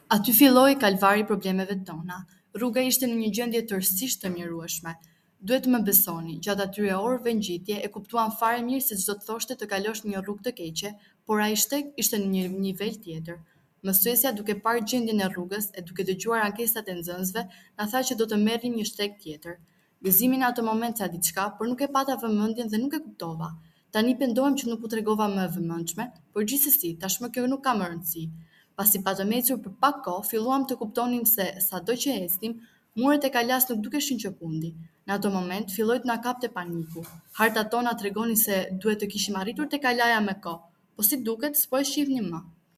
Aty filloi kalvari i problemeve tona. Rruga ishte në një gjendje tërësisht të mjerueshme. Duhet të më besoni, gjatë atyre orëve ngjitje e kuptuam fare mirë se çdo të thoshte të kalosh një rrugë të keqe, por ai shteg ishte në një nivel tjetër. Mësuesja duke parë gjendjen e rrugës e duke dëgjuar ankesat e nxënësve, na tha që do të merrim një shteg tjetër. Gëzimi në atë moment sa diçka, por nuk e pata vëmendjen dhe nuk e kuptova. Tani pendohem që nuk u tregova më e vëmendshme, por gjithsesi, tashmë kjo nuk ka më rëndësi. Pasi patëm ecur për pak kohë, filluam të kuptonim se sado që ecnim, muret e kalas nuk dukeshin që fundi. Në ato moment filloi të na kapte paniku. Hartat tona tregonin se duhet të kishim arritur te kalaja me kohë, po si duket, s'po e shihnim më.